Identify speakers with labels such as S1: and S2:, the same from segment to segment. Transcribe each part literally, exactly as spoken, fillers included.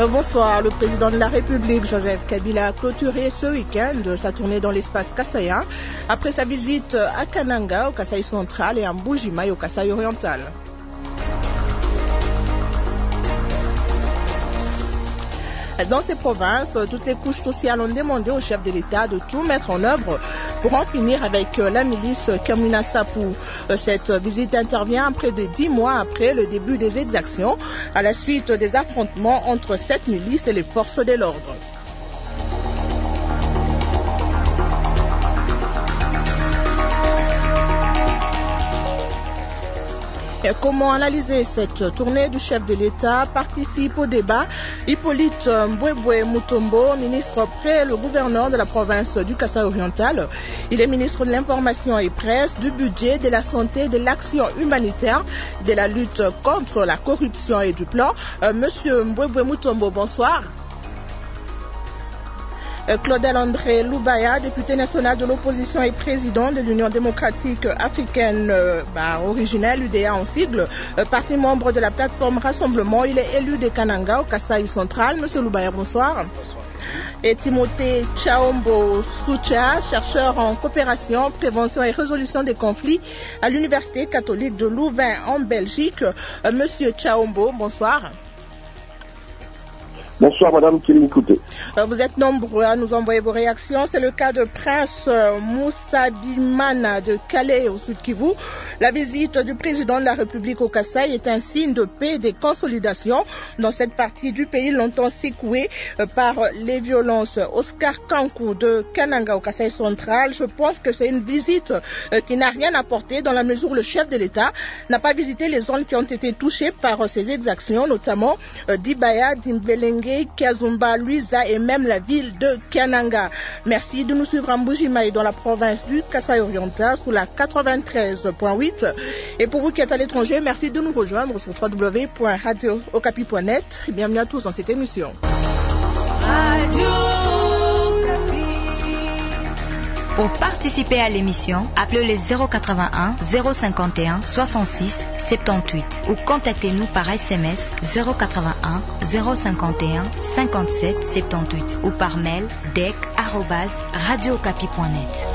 S1: Bonsoir. Le président de la République, Joseph Kabila, a clôturé ce week-end sa tournée dans l'espace kassaïen après sa visite à Kananga, au Kasaï central, et à Mbuji-Mayi, au Kasaï oriental. Dans ces provinces, toutes les couches sociales ont demandé au chef de l'État de tout mettre en œuvre pour en finir avec la milice Kamwina Nsapu. Cette visite intervient près de dix mois après le début des exactions, à la suite des affrontements entre cette milice et les forces de l'ordre. Comment analyser cette tournée du chef de l'État? Participe au débat Hippolyte Mbwebwe Mutombo, ministre près le gouverneur de la province du Kasaï oriental. Il est ministre de l'Information et Presse, du budget, de la santé, de l'action humanitaire, de la lutte contre la corruption et du plan. Euh, Monsieur Mbwebwe Mutombo, bonsoir. Claudel André Loubaya, député national de l'opposition et président de l'Union démocratique africaine, euh, bah, originelle, U D A en sigle, euh, parti membre de la plateforme Rassemblement. Il est élu de Kananga, au Kasaï central. Monsieur Loubaya, bonsoir.
S2: Bonsoir.
S1: Et Timothée Chaombo Soucha, chercheur en coopération, prévention et résolution des conflits à l'Université catholique de Louvain en Belgique. Euh, Monsieur Chaombo, bonsoir.
S2: Bonsoir Madame Kéline-Kouté.
S1: Vous êtes nombreux à nous envoyer vos réactions. C'est le cas de Prince Moussa Bimana de Calais au Sud Kivu. La visite du président de la République au Kasaï est un signe de paix et de consolidation dans cette partie du pays longtemps secouée par les violences. Oscar Kankou de Kananga au Kasaï central, je pense que c'est une visite qui n'a rien apporté dans la mesure où le chef de l'État n'a pas visité les zones qui ont été touchées par ces exactions, notamment Dibaya, Dimbelenge, Kazumba, Luisa et même la ville de Kananga. Merci de nous suivre à Mbuji-Mayi dans la province du Kasaï oriental sous la quatre-vingt-treize point huit. Et pour vous qui êtes à l'étranger, merci de nous rejoindre sur w w w point radio okapi point net. Bienvenue à tous dans cette émission. Radio Okapi.
S3: Pour participer à l'émission, appelez le zéro quatre-vingt-un zéro cinquante et un soixante-six soixante-dix-huit ou contactez-nous par S M S zéro quatre-vingt-un zéro cinquante et un cinquante-sept soixante-dix-huit ou par mail dec arobase radio okapi point net.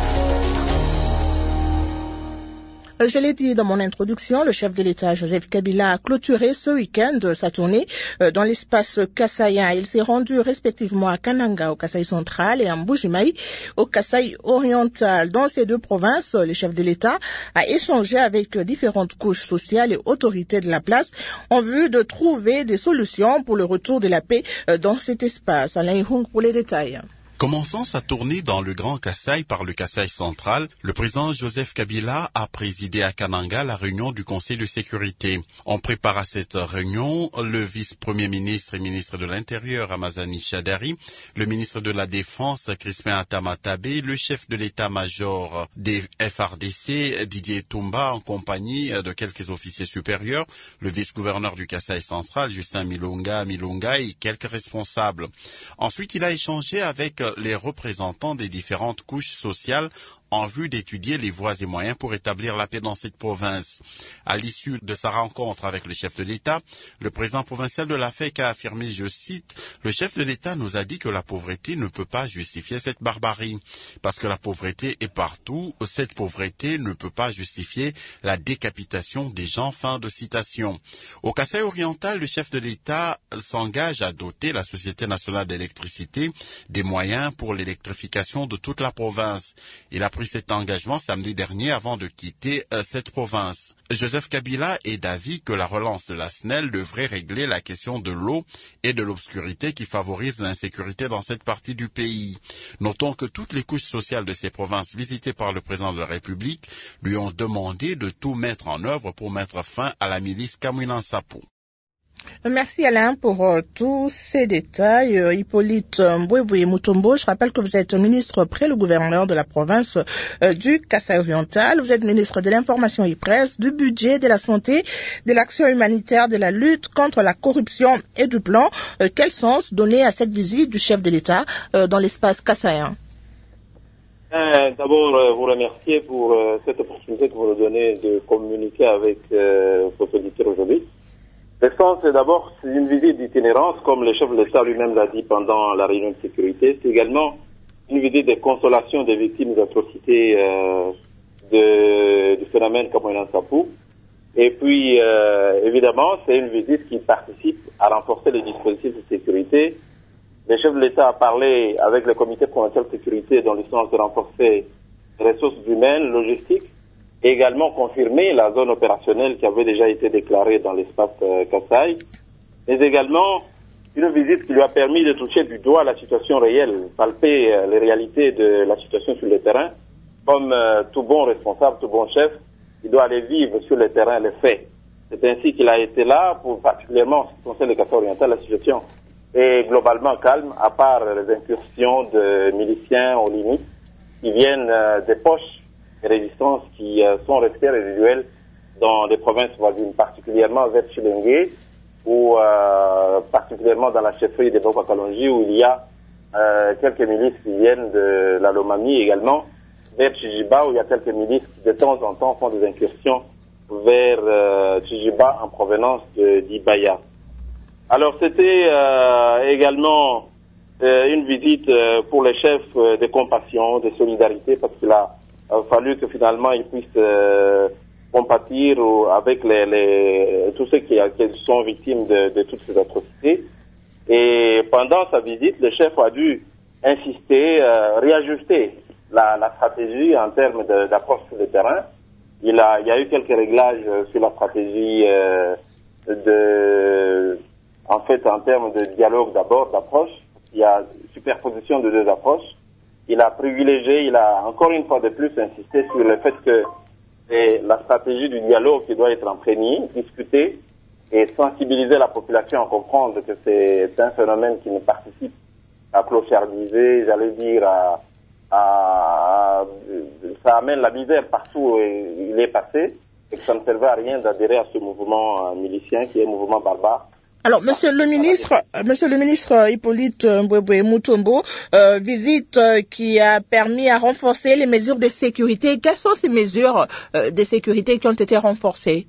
S1: Je l'ai dit dans mon introduction, le chef de l'État, Joseph Kabila, a clôturé ce week-end sa tournée dans l'espace kassaïen. Il s'est rendu respectivement à Kananga, au Kasaï central, et à Mbuji-Mayi, au Kasaï oriental. Dans ces deux provinces, le chef de l'État a échangé avec différentes couches sociales et autorités de la place en vue de trouver des solutions pour le retour de la paix dans cet espace. Alain Hung pour les détails.
S4: Commençant sa tournée dans le Grand Kasaï par le Kasaï central, le président Joseph Kabila a présidé à Kananga la réunion du Conseil de sécurité. On prépare à cette réunion le vice-premier ministre et ministre de l'Intérieur Ramazani Chadari, le ministre de la Défense Crispin Atamatabé, le chef de l'état-major des F R D C Didier Toumba en compagnie de quelques officiers supérieurs, le vice-gouverneur du Kasaï central Justin Milonga Milonga et quelques responsables. Ensuite, il a échangé avec les représentants des différentes couches sociales en vue d'étudier les voies et moyens pour établir la paix dans cette province. À l'issue de sa rencontre avec le chef de l'État, le président provincial de la F E C a affirmé, je cite, « Le chef de l'État nous a dit que la pauvreté ne peut pas justifier cette barbarie. Parce que la pauvreté est partout, cette pauvreté ne peut pas justifier la décapitation des gens. » Fin de citation. Au Kasaï oriental, le chef de l'État s'engage à doter la Société nationale d'électricité des moyens pour l'électrification de toute la province. Il a pris cet engagement samedi dernier avant de quitter euh, cette province. Joseph Kabila est d'avis que la relance de la S N E L devrait régler la question de l'eau et de l'obscurité qui favorise l'insécurité dans cette partie du pays. Notons que toutes les couches sociales de ces provinces visitées par le président de la République lui ont demandé de tout mettre en œuvre pour mettre fin à la milice Kamwina Nsapu.
S1: Merci Alain pour euh, tous ces détails. Euh, Hippolyte Mbwebwe Mutombo, je rappelle que vous êtes ministre près le gouverneur de la province euh, du Kasaï oriental. Vous êtes ministre de l'Information et Presse, du budget, de la santé, de l'action humanitaire, de la lutte contre la corruption et du plan. Euh, quel sens donner à cette visite du chef de l'État euh, dans l'espace kassaïen?
S2: Euh, D'abord, euh, vous remercier pour euh, cette opportunité que vous nous donnez de communiquer avec euh, vos auditeurs aujourd'hui. L'essence, c'est d'abord c'est une visite d'itinérance, comme le chef de l'État lui-même l'a dit pendant la réunion de sécurité. C'est également une visite de consolation des victimes d'atrocités euh, de, du phénomène Cameroun Sapou. Et puis, euh, évidemment, c'est une visite qui participe à renforcer les dispositifs de sécurité. Le chef de l'État a parlé avec le comité provincial de sécurité dans le sens de renforcer les ressources humaines, logistiques, et également confirmer la zone opérationnelle qui avait déjà été déclarée dans l'espace euh, Kasaï, mais également une visite qui lui a permis de toucher du doigt la situation réelle, palper euh, les réalités de la situation sur le terrain. Comme euh, tout bon responsable, tout bon chef, il doit aller vivre sur le terrain les faits. C'est ainsi qu'il a été là pour particulièrement en ce qui concerne le Kasaï oriental, la situation est globalement calme, à part les incursions de miliciens aux limites qui viennent euh, des poches de résistance qui euh, sont restées résiduelles dans les provinces voisines, particulièrement vers Chilengue ou euh, particulièrement dans la chefferie de Bokwa Kalonji où il y a euh, quelques milices qui viennent de la Lomami également, vers Chijiba où il y a quelques milices qui de temps en temps font des incursions vers euh, Chijiba en provenance de d'Ibaya. Alors c'était euh, également euh, une visite euh, pour les chefs euh, de compassion, de solidarité, parce qu'il a Il a fallu que finalement ils puissent euh, compatir ou, avec les, les, tous ceux qui, qui sont victimes de, de toutes ces atrocités. Et pendant sa visite, le chef a dû insister, euh, réajuster la, la stratégie en termes d'approche sur le terrain. Il a, il y a eu quelques réglages sur la stratégie euh, de, en fait, en termes de dialogue d'abord, d'approche. Il y a superposition de deux approches. Il a privilégié, il a encore une fois de plus insisté sur le fait que c'est la stratégie du dialogue qui doit être imprégnée, discutée et sensibiliser la population à comprendre que c'est un phénomène qui ne participe à clochardiser, j'allais dire, à, à, à, ça amène la misère partout où il est passé et que ça ne servait à rien d'adhérer à ce mouvement milicien qui est un mouvement barbare.
S1: Alors, Monsieur le ministre, Monsieur le ministre Hippolyte Mbwebwe Mutombo, euh, visite euh, qui a permis à renforcer les mesures de sécurité. Quelles sont ces mesures euh, de sécurité qui ont été renforcées?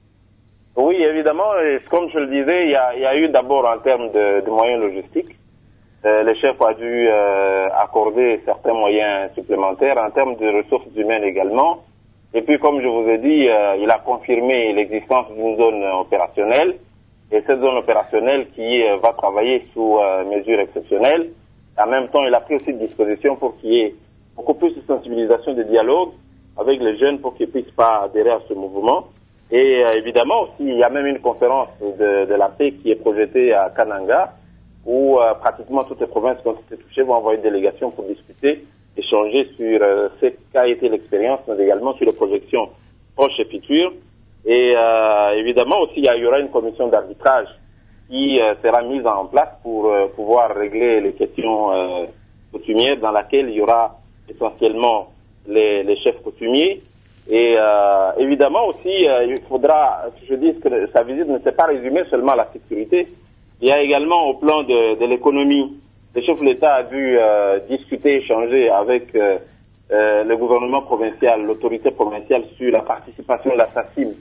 S2: Oui, évidemment, et comme je le disais, il y a, il y a eu d'abord en termes de, de moyens logistiques. Euh, le chef a dû euh, accorder certains moyens supplémentaires en termes de ressources humaines également. Et puis, comme je vous ai dit, euh, il a confirmé l'existence d'une zone opérationnelle. Et cette zone opérationnelle qui euh, va travailler sous euh, mesures exceptionnelles. En même temps, il a pris aussi des dispositions pour qu'il y ait beaucoup plus de sensibilisation, de dialogue avec les jeunes pour qu'ils ne puissent pas adhérer à ce mouvement. Et euh, évidemment aussi, il y a même une conférence de, de la paix qui est projetée à Kananga où euh, pratiquement toutes les provinces qui ont été touchées vont envoyer une délégation pour discuter, échanger sur euh, ce qu'a été l'expérience, mais également sur les projections proches et futures. Et euh, évidemment aussi, il y aura une commission d'arbitrage qui euh, sera mise en place pour euh, pouvoir régler les questions euh, coutumières dans laquelle il y aura essentiellement les, les chefs coutumiers. Et euh, évidemment aussi, euh, il faudra que je dise que sa visite ne s'est pas résumée seulement à la sécurité. Il y a également au plan de, de l'économie. Le chef de l'État a dû euh, discuter, échanger avec euh, euh, le gouvernement provincial, l'autorité provinciale sur la participation de la SACIM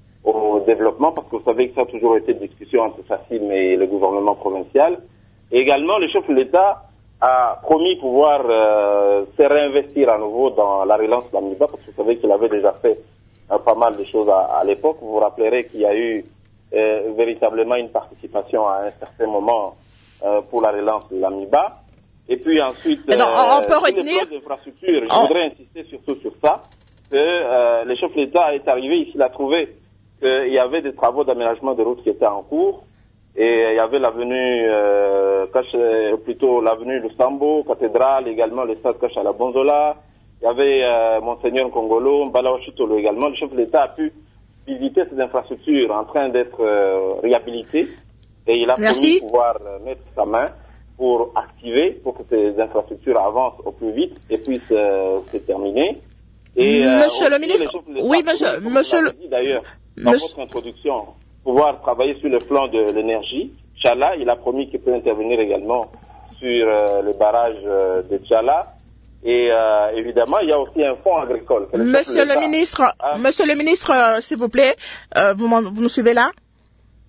S2: au développement, parce que vous savez que ça a toujours été une discussion entre SACIM et le gouvernement provincial. Et également, le chef de l'État a promis pouvoir euh, se réinvestir à nouveau dans la relance de la MIBA, parce que vous savez qu'il avait déjà fait euh, pas mal de choses à, à l'époque. Vous vous rappellerez qu'il y a eu euh, véritablement une participation à un certain moment euh, pour la relance de la MIBA. Et puis ensuite, euh,
S1: non, on peut
S2: sur
S1: retenir...
S2: les plans d'infrastructure, je
S1: on...
S2: voudrais insister surtout sur ça, que euh, le chef de l'État est arrivé ici, il a trouvé qu'il y avait des travaux d'aménagement de routes qui étaient en cours, et il y avait l'avenue, euh, plutôt l'avenue Lusambo, cathédrale, également le stade Cache à la Bonzola, il y avait euh, Monseigneur Kongolo, Mbalaochitolo également. Le chef de l'État a pu visiter ces infrastructures en train d'être euh, réhabilitées, et il a promis pouvoir euh, mettre sa main pour activer, pour que ces infrastructures avancent au plus vite et puissent euh, se terminer.
S1: Et, monsieur euh, le ministre, oui, monsieur, monsieur le...
S2: dit d'ailleurs, dans monsieur... votre introduction, pouvoir travailler sur le plan de l'énergie. Tchala, il a promis qu'il peut intervenir également sur euh, le barrage euh, de Tchala. Et euh, évidemment, il y a aussi un fonds agricole.
S1: Le monsieur le ministre, a... monsieur le ministre, euh, s'il vous plaît, euh, vous, vous nous suivez là?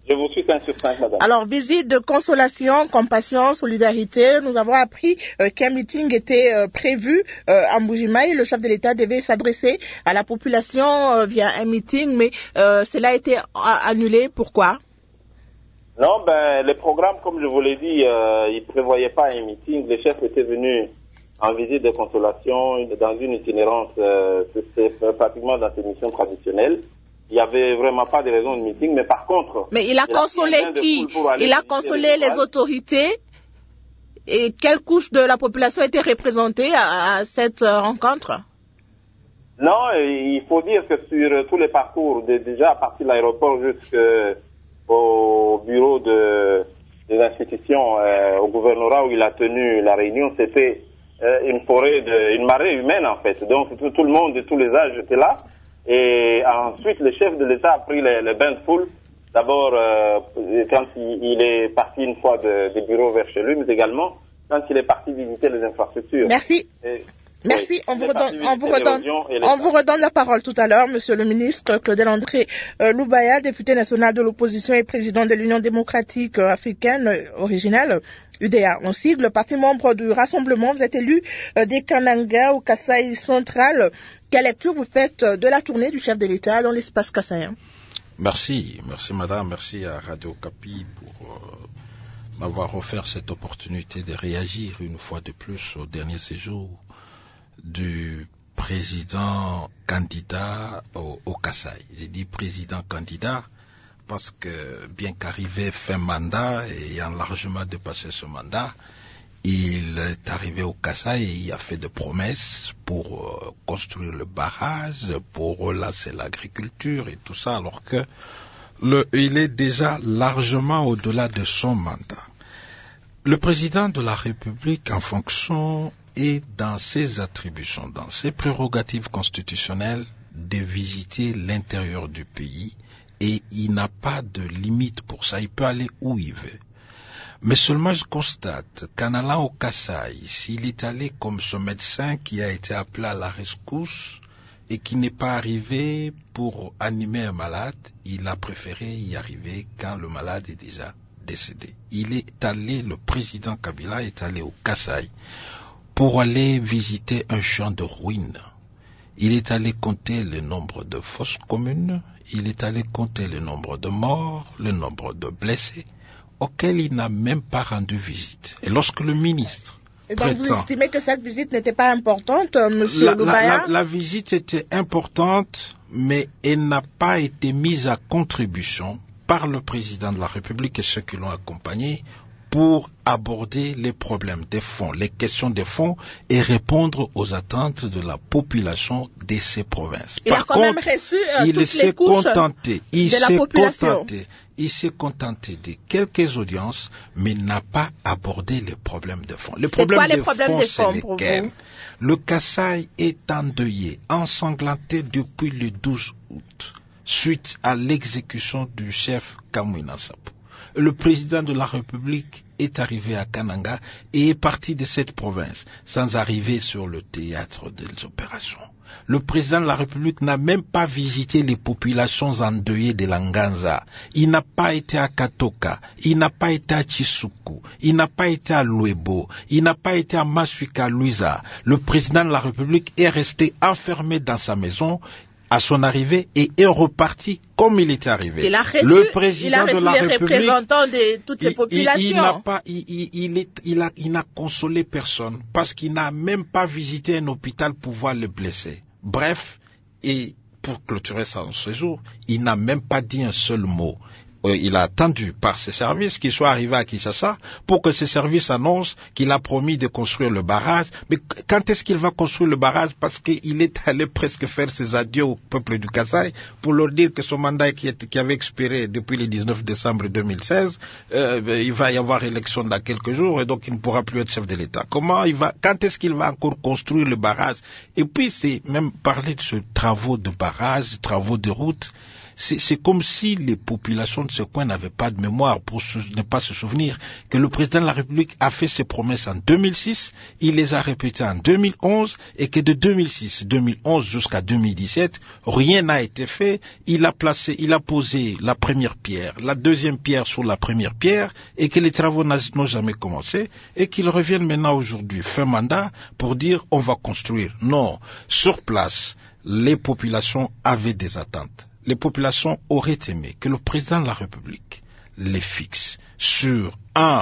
S2: Je vous suis cinq sur cinq, madame.
S1: Alors, visite de consolation, compassion, solidarité. Nous avons appris euh, qu'un meeting était euh, prévu euh, à Mbujimaï. Le chef de l'État devait s'adresser à la population euh, via un meeting, mais euh, cela a été annulé. Pourquoi?
S2: Non, ben, le programme, comme je vous l'ai dit, euh, il ne prévoyait pas un meeting. Les chefs étaient venus en visite de consolation dans une itinérance, euh, c'est pratiquement dans ces missions traditionnelles. Il n'y avait vraiment pas de raison de meeting, mais par contre...
S1: Mais il a consolé qui? Il a consolé les autorités. Et quelle couche de la population était représentée à, à cette euh, rencontre?
S2: Non, il faut dire que sur tous les parcours, de, déjà à partir de l'aéroport jusqu'au bureau de, des institutions, euh, au gouvernorat où il a tenu la réunion, c'était euh, une forêt, de, une marée humaine en fait. Donc tout, tout le monde de tous les âges était là. Et ensuite, le chef de l'État a pris les, les bains de foule. D'abord, euh, quand il, il est parti une fois de, des bureaux vers chez lui, mais également quand il est parti visiter les infrastructures.
S1: Merci.
S2: Et,
S1: Merci.
S2: Oui,
S1: on vous redonne, on vous redonne, on vous redonne la parole tout à l'heure, Monsieur le ministre Claudel André euh, Loubaya, député national de l'opposition et président de l'Union démocratique euh, africaine euh, originale, U D A en sigle, parti membre du Rassemblement. Vous êtes élu euh, des Kananga au Kasaï central. Quelle lecture vous faites de la tournée du chef de l'État dans l'espace kassaïen?
S5: Merci, merci madame, merci à Radio Kapi pour euh, m'avoir offert cette opportunité de réagir une fois de plus au dernier séjour du président candidat au, au Kasaï. J'ai dit président candidat parce que bien qu'arrivé fin mandat et ayant largement dépassé ce mandat, il est arrivé au Kasaï et il a fait des promesses pour euh, construire le barrage, pour relancer l'agriculture et tout ça, alors que le, il est déjà largement au-delà de son mandat. Le président de la République en fonction est dans ses attributions, dans ses prérogatives constitutionnelles de visiter l'intérieur du pays et il n'a pas de limite pour ça, il peut aller où il veut. Mais seulement je constate qu'en allant au Kasaï, s'il est allé comme ce médecin qui a été appelé à la rescousse et qui n'est pas arrivé pour animer un malade, il a préféré y arriver quand le malade est déjà décédé. Il est allé, le président Kabila est allé au Kasaï pour aller visiter un champ de ruines. Il est allé compter le nombre de fosses communes, il est allé compter le nombre de morts, le nombre de blessés, auquel il n'a même pas rendu visite. Et lorsque le ministre
S1: Et donc
S5: prétend,
S1: vous estimez que cette visite n'était pas importante, Monsieur
S5: la,
S1: Loubaya?
S5: la, la, la visite était importante, mais elle n'a pas été mise à contribution par le président de la République et ceux qui l'ont accompagné pour aborder les problèmes des fonds, les questions des fonds et répondre aux attentes de la population de ces provinces.
S1: Il
S5: Par
S1: a quand
S5: contre,
S1: même reçu euh,
S5: il
S1: toutes
S5: s'est
S1: les couches
S5: contenté, il
S1: de la
S5: s'est
S1: population.
S5: contenté, il s'est contenté de quelques audiences, mais n'a pas abordé les problèmes des fonds. Les problèmes
S1: quoi les
S5: des
S1: problèmes
S5: fonds,
S1: des
S5: c'est
S1: fonds pour
S5: lesquels?
S1: vous?
S5: Le Kasaï est endeuillé, ensanglanté depuis le douze août, suite à l'exécution du chef Kamwina Sapo. Le président de la République est arrivé à Kananga et est parti de cette province sans arriver sur le théâtre des opérations. Le président de la République n'a même pas visité les populations endeuillées de Langanza. Il n'a pas été à Katoka, il n'a pas été à Chisuku, il n'a pas été à Luebo, il n'a pas été à Masuika Luisa. Le président de la République est resté enfermé dans sa maison à son arrivée et est reparti comme il était arrivé.
S1: Il a reçu,
S5: le président
S1: il a reçu
S5: de la
S1: les
S5: République,
S1: représentants de toutes ces
S5: il,
S1: populations.
S5: Il, il n'a pas, il, il, il, est, il, a, il n'a consolé personne parce qu'il n'a même pas visité un hôpital pour voir les blessés. Bref, et pour clôturer son séjour, il n'a même pas dit un seul mot. Il a attendu par ses services qu'il soit arrivé à Kinshasa pour que ses services annoncent qu'il a promis de construire le barrage. Mais quand est-ce qu'il va construire le barrage? Parce qu'il est allé presque faire ses adieux au peuple du Kasaï pour leur dire que son mandat qui, est, qui avait expiré depuis le dix-neuf décembre deux mille seize, euh, il va y avoir élection dans quelques jours et donc il ne pourra plus être chef de l'État. Comment il va, quand est-ce qu'il va encore construire le barrage? Et puis c'est même parler de ce travaux de barrage, travaux de route. c'est, c'est comme si les populations de ce coin n'avaient pas de mémoire pour se, ne pas se souvenir que le président de la République a fait ses promesses en deux mille six, il les a répétées en deux mille onze et que de deux mille six, deux mille onze jusqu'à deux mille dix-sept, rien n'a été fait. Il a placé, il a posé la première pierre, la deuxième pierre sur la première pierre et que les travaux n'ont jamais commencé et qu'ils reviennent maintenant aujourd'hui, fin mandat, pour dire on va construire. Non, sur place, les populations avaient des attentes. Les populations auraient aimé que le président de la République les fixe sur un,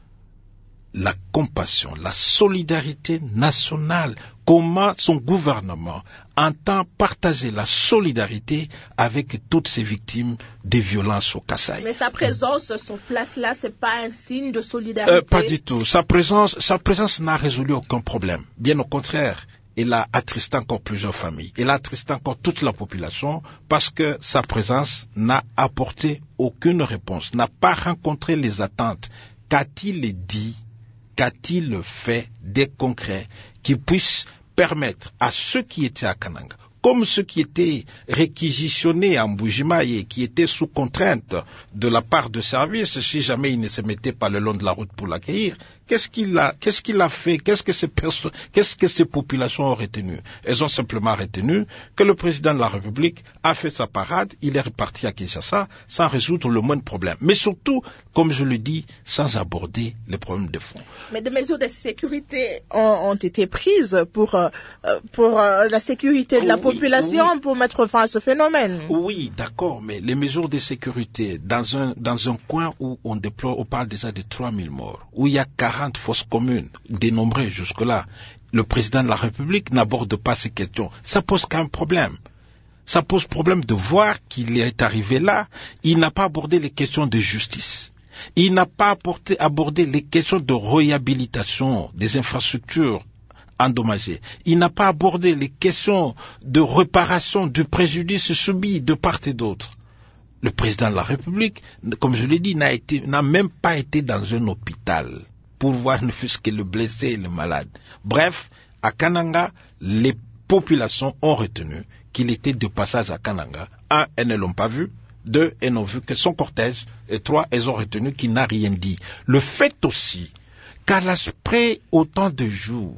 S5: la compassion, la solidarité nationale, comment son gouvernement entend partager la solidarité avec toutes ces victimes des violences au Kasaï.
S1: Mais sa présence sur place là, c'est pas un signe de solidarité?
S5: Euh, pas du tout. Sa présence, sa présence n'a résolu aucun problème. Bien au contraire. Il a attristé encore plusieurs familles. Il a attristé encore toute la population parce que sa présence n'a apporté aucune réponse, n'a pas rencontré les attentes. Qu'a-t-il dit, qu'a-t-il fait des concrets qui puissent permettre à ceux qui étaient à Kananga, comme ceux qui étaient réquisitionnés en Bujimaï et qui étaient sous contrainte de la part de service, si jamais ils ne se mettaient pas le long de la route pour l'accueillir, qu'est-ce qu'il a, qu'est-ce qu'il a fait, qu'est-ce que ces personnes, qu'est-ce que ces populations ont retenu? Elles ont simplement retenu que le président de la République a fait sa parade, il est reparti à Kinshasa sans résoudre le moindre problème. Mais surtout, comme je le dis, sans aborder les problèmes de fond.
S1: Mais des mesures de sécurité ont, ont été prises pour, euh, pour euh, la sécurité de la population. population oui. pour mettre fin à ce phénomène.
S5: Oui, d'accord, mais les mesures de sécurité dans un dans un coin où on déplore, on parle déjà de trois mille morts, où il y a quarante fosses communes, dénombrées jusque-là, le président de la République n'aborde pas ces questions. Ça pose quand même problème. Ça pose problème de voir qu'il est arrivé là, il n'a pas abordé les questions de justice. Il n'a pas apporté, abordé les questions de réhabilitation des infrastructures endommagé. Il n'a pas abordé les questions de réparation du préjudice subi de part et d'autre. Le président de la République, comme je l'ai dit, n'a été, n'a même pas été dans un hôpital pour voir ne fût-ce que le blessé et le malade. Bref, à Kananga, les populations ont retenu qu'il était de passage à Kananga. Un, elles ne l'ont pas vu. Deux, elles n'ont vu que son cortège. Et trois, elles ont retenu qu'il n'a rien dit. Le fait aussi qu'à l'aspect autant de jours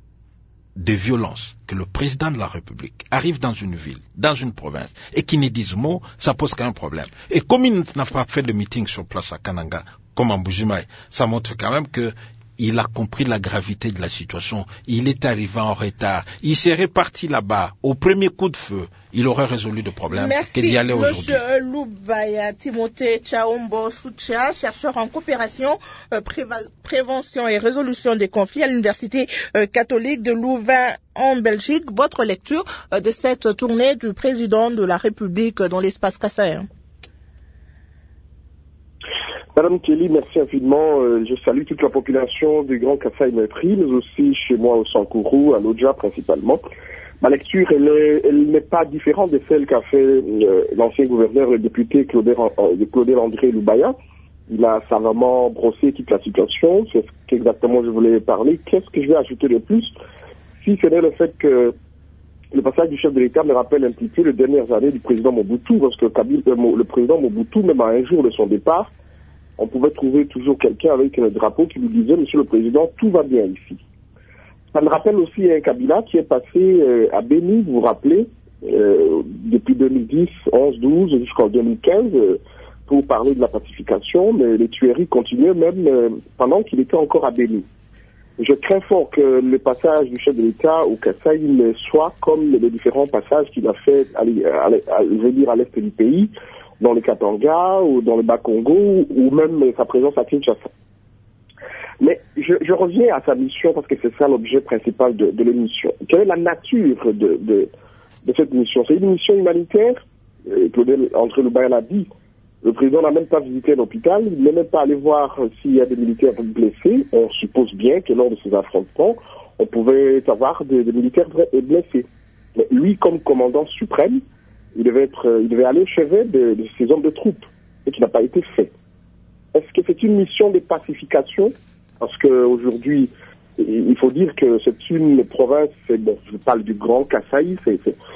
S5: de violence, que le président de la République arrive dans une ville, dans une province, et qu'il ne dise mot, ça pose quand même problème. Et comme il n'a pas fait de meeting sur place à Kananga, comme en Bujimaï, ça montre quand même que il a compris la gravité de la situation. Il est arrivé en retard. Il serait parti là-bas. Au premier coup de feu, il aurait résolu le problème que d'y aller aujourd'hui.
S1: Merci, M. Loubaya Timothée Chaombo Soucha, chercheur en coopération, euh, préva- prévention et résolution des conflits à l'Université euh, catholique de Louvain en Belgique. Votre lecture euh, de cette tournée du président de la République dans l'espace Kasaï.
S6: Madame Kelly, merci infiniment. Euh, je salue toute la population du Grand Kasaï-Maitri, mais aussi chez moi au Sankourou, à l'Odja principalement. Ma lecture, elle, est, elle n'est pas différente de celle qu'a fait euh, l'ancien gouverneur, le député Claudel, euh, Claudel André Loubaya. Il a savamment brossé toute la situation. C'est ce qu'exactement je voulais parler. Qu'est-ce que je vais ajouter de plus? Si ce n'est le fait que le passage du chef de l'État me rappelle un petit peu les dernières années du président Mobutu, parce que Kabila, euh, le président Mobutu, même à un jour de son départ, on pouvait trouver toujours quelqu'un avec un drapeau qui lui disait « Monsieur le Président, tout va bien ici ». Ça me rappelle aussi un Kabila qui est passé euh, à Béni, vous vous rappelez, euh, depuis deux mille dix, onze, douze jusqu'en deux mille quinze, euh, pour parler de la pacification, mais les tueries continuaient même euh, pendant qu'il était encore à Béni. Je crains fort que le passage du chef de l'État au Kasaï ne soit comme les différents passages qu'il a fait à, à, à, à venir à l'est du pays, dans le Katanga ou dans le Bas-Congo ou même sa présence à Kinshasa. Mais je, je reviens à sa mission parce que c'est ça l'objet principal de, de l'émission. Quelle est la nature de, de, de cette mission? C'est une mission humanitaire. Claudel André Loubaya l'a dit. Le président n'a même pas visité l'hôpital. Il n'est même pas allé voir s'il y a des militaires blessés. On suppose bien que lors de ces affrontements, on pouvait avoir des, des militaires blessés. Mais lui, comme commandant suprême, il devait être, il devait aller au chevet de, de ces hommes de troupes, et qui n'a pas été fait. Est-ce que c'est une mission de pacification? Parce qu'aujourd'hui, il faut dire que c'est une province, c'est, bon, je parle du Grand Kasaï, c'est, c'est,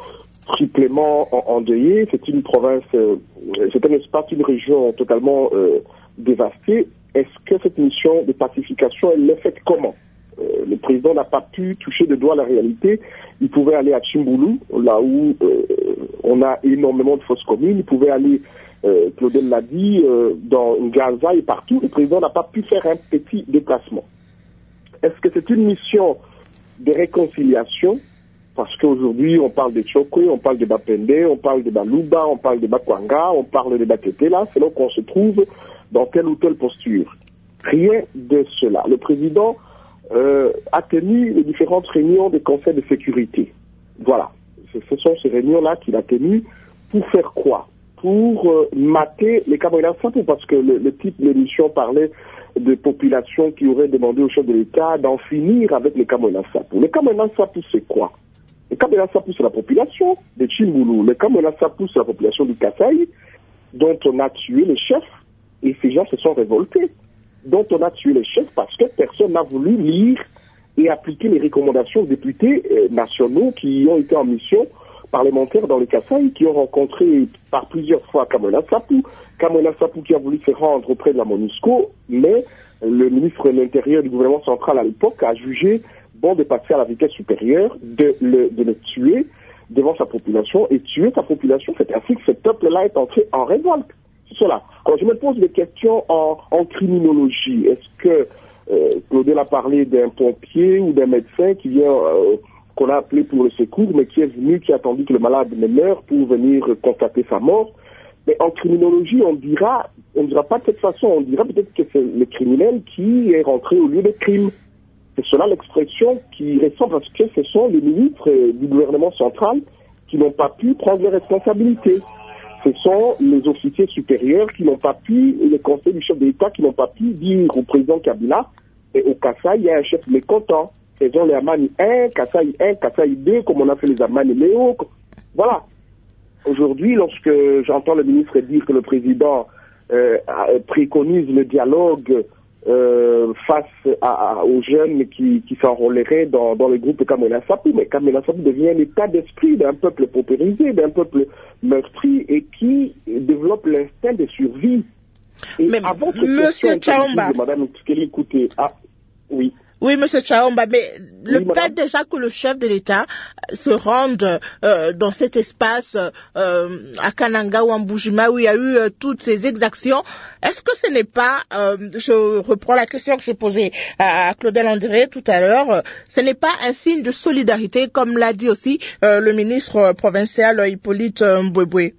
S6: triplement endeuillée. C'est une province, euh, c'est un espace, une région totalement euh, dévastée. Est-ce que cette mission de pacification, elle l'est faite comment? euh, Le président n'a pas pu toucher de doigt la réalité. Il pouvait aller à Tchimboulou, là où euh, on a énormément de fausses communes. Il pouvait aller, euh, Claudel l'a dit, euh, dans Gaza et partout. Le président n'a pas pu faire un petit déplacement. Est-ce que c'est une mission de réconciliation? Parce qu'aujourd'hui, on parle de Tchokwe, on parle de Bapende, on parle de Baluba, on parle de Bakwanga, on parle de Bakete, là, c'est là qu'on se trouve dans telle ou telle posture. Rien de cela. Le président euh, a tenu les différentes réunions des conseils de sécurité. Voilà. Ce, ce sont ces réunions-là qu'il a tenues pour faire quoi? Pour euh, mater les Camerounais, parce que le, le type d'émission parlait de populations qui auraient demandé au chef de l'État d'en finir avec les Camerounais. Les Camerounais, c'est quoi? Les Camerounais, c'est la population de Tchimboulou. Les Camerounais, c'est la population du Kasaï, dont on a tué les chefs, et ces gens se sont révoltés. Dont on a tué les chefs parce que personne n'a voulu lire et appliquer les recommandations des députés euh, nationaux qui ont été en mission parlementaire dans le Kasaï, qui ont rencontré par plusieurs fois Kamena Sapou. Kamena Sapou qui a voulu se rendre auprès de la MONUSCO, mais le ministre de l'Intérieur du gouvernement central à l'époque a jugé bon de passer à la vitesse supérieure, de le, de le tuer devant sa population, et tuer sa population, c'est ainsi que ce peuple-là est entré en révolte. C'est cela. Alors je me pose des questions en, en criminologie. Est-ce que euh, Claudel a parlé d'un pompier ou d'un médecin qui vient, euh, qu'on a appelé pour le secours, mais qui est venu, qui a attendu que le malade ne meure pour venir constater sa mort? Mais en criminologie, on dira, on ne dira pas de cette façon, on dira peut-être que c'est le criminel qui est rentré au lieu de crime. C'est cela l'expression qui ressemble, parce que ce sont les ministres du gouvernement central qui n'ont pas pu prendre les responsabilités. Ce sont les officiers supérieurs qui n'ont pas pu, et le conseil du chef de l'État qui n'ont pas pu dire au président Kabila, et au Kasaï, il y a un chef mécontent. Faisons les Amani un, Kasaï un, Kasaï deux, comme on a fait les Amani Léo. Voilà. Aujourd'hui, lorsque j'entends le ministre dire que le président euh, préconise le dialogue euh, face à, à, aux jeunes qui, qui s'enrôleraient dans, dans le groupe Kamena Sapou, mais Kamena Sapou devient un état d'esprit d'un peuple paupérisé, d'un peuple meurtri et qui développe l'instinct de survie. Et
S1: mais
S6: avant
S1: Monsieur Tchaomba,
S6: Madame Tshisekedi, écoutez, ah, oui.
S1: Oui, Monsieur Tchaomba, mais le
S6: oui,
S1: fait
S6: madame.
S1: déjà que le chef de l'État se rende euh, dans cet espace euh, à Kananga ou en Boujima où il y a eu euh, toutes ces exactions, est-ce que ce n'est pas, euh, je reprends la question que j'ai posée à, à Claudel André tout à l'heure, euh, ce n'est pas un signe de solidarité, comme l'a dit aussi euh, le ministre provincial Hippolyte euh, Mbouéboué?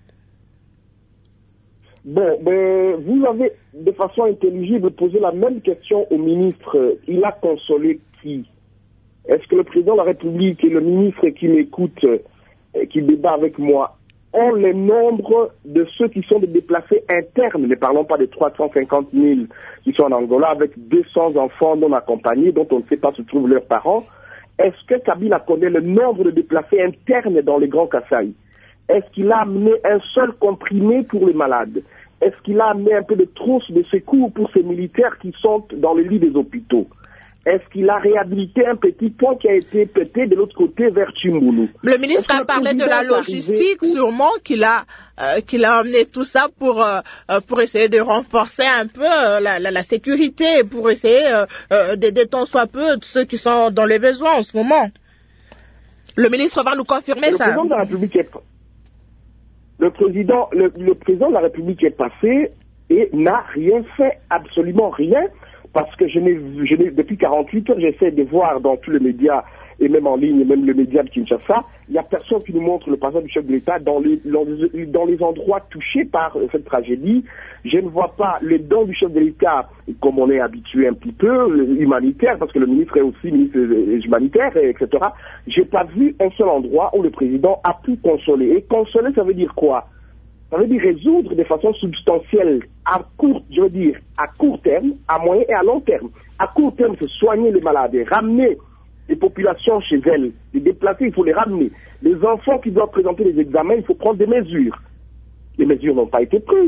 S6: Bon, ben, vous avez de façon intelligible posé la même question au ministre. Il a consolé qui? Est-ce que le président de la République et le ministre qui m'écoute, qui débat avec moi, ont le nombre de ceux qui sont des déplacés internes? Ne parlons pas des trois cent cinquante mille qui sont en Angola avec deux cents enfants non accompagnés dont on ne sait pas où se trouvent leurs parents. Est-ce que Kabila connaît le nombre de déplacés internes dans les Grands Kasaï? Est-ce qu'il a amené un seul comprimé pour les malades? Est-ce qu'il a amené un peu de trousse de secours pour ces militaires qui sont dans les lits des hôpitaux? Est-ce qu'il a réhabilité un petit pont qui a été pété de l'autre côté vers Tchimboulou?
S1: Le ministre a parlé de la logistique, sûrement qu'il a euh, qu'il a amené tout ça pour euh, pour essayer de renforcer un peu euh, la, la, la sécurité, pour essayer euh, euh, d'aider tant soit peu ceux qui sont dans les besoins en ce moment. Le ministre va nous confirmer
S6: le
S1: ça.
S6: Président de la République est... Le président, le, le président de la République est passé et n'a rien fait, absolument rien, parce que je n'ai, je n'ai, depuis quarante-huit heures, j'essaie de voir dans tous les médias, et même en ligne, et même le média de Kinshasa, il n'y a personne qui nous montre le passage du chef de l'État dans les, dans les, dans les endroits touchés par cette tragédie. Je ne vois pas les dons du chef de l'État, comme on est habitué un petit peu, humanitaire, parce que le ministre est aussi ministre humanitaire, et cetera. J'ai pas vu un seul endroit où le président a pu consoler. Et consoler, ça veut dire quoi? Ça veut dire résoudre de façon substantielle, à court, je veux dire, à court terme, à moyen et à long terme. À court terme, c'est soigner les malades, ramener les populations chez elles, les déplacer, il faut les ramener. Les enfants qui doivent présenter les examens, il faut prendre des mesures. Les mesures n'ont pas été prises.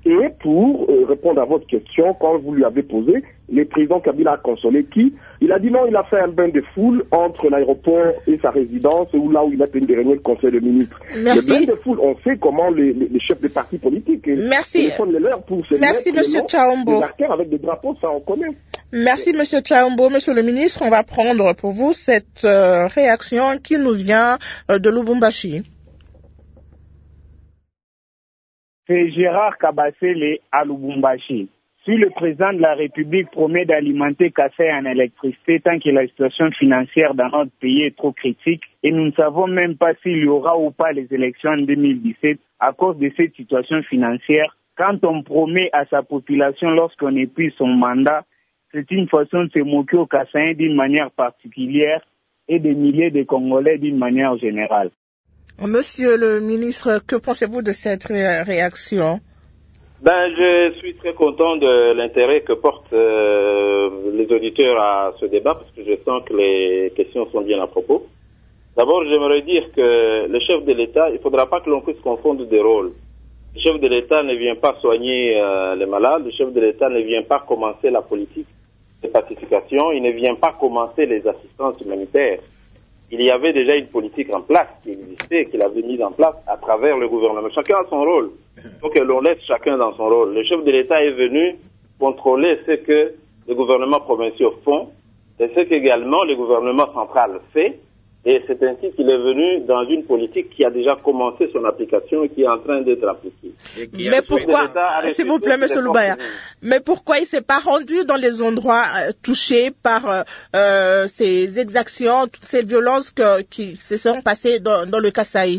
S6: Et pour euh, répondre à votre question, quand vous lui avez posé, le président Kabila a consolé qui? Il a dit non, il a fait un bain de foule entre l'aéroport et sa résidence, ou là où il a tenu des réunions de conseil de ministres.
S1: Merci.
S6: Le bain de foule, on sait comment les, les, les chefs des partis politiques
S1: Merci.
S6: téléphonent les leurs pour se
S1: Merci,
S6: mettre
S1: Monsieur
S6: le nom
S1: Tchaombo.
S6: des marqueurs avec des drapeaux, ça on connaît.
S1: Merci, Monsieur Tchaombo. Monsieur le ministre, on va prendre pour vous cette euh, réaction qui nous vient euh, de Lubumbashi.
S7: C'est Gérard Kabasele à Lubumbashi. Si le président de la République promet d'alimenter Kasai en électricité tant que la situation financière dans notre pays est trop critique, et nous ne savons même pas s'il y aura ou pas les élections en deux mille dix-sept à cause de cette situation financière, quand on promet à sa population lorsqu'on épuise son mandat, c'est une façon de se moquer aux Kasaïens d'une manière particulière et des milliers de Congolais d'une manière générale.
S1: Monsieur le ministre, que pensez-vous de cette ré- réaction?
S2: Ben, je suis très content de l'intérêt que portent euh, les auditeurs à ce débat, parce que je sens que les questions sont bien à propos. D'abord, j'aimerais dire que le chef de l'État, il ne faudra pas que l'on puisse confondre des rôles. Le chef de l'État ne vient pas soigner euh, les malades, le chef de l'État ne vient pas commencer la politique de pacification, il ne vient pas commencer les assistances humanitaires. Il y avait déjà une politique en place qui existait, qu'il avait mise en place à travers le gouvernement. Chacun a son rôle. Il faut que l'on laisse chacun dans son rôle. Le chef de l'État est venu contrôler ce que les gouvernements provinciaux font et ce qu'également le gouvernement central fait. Et c'est ainsi qu'il est venu dans une politique qui a déjà commencé son application et qui est en train d'être appliquée.
S1: Mais pourquoi, s'il vous plaît, Monsieur Loubaya, mais pourquoi il ne s'est pas rendu dans les endroits euh, touchés par euh, euh, ces exactions, toutes ces violences que, qui se sont passées dans, dans le Kasaï?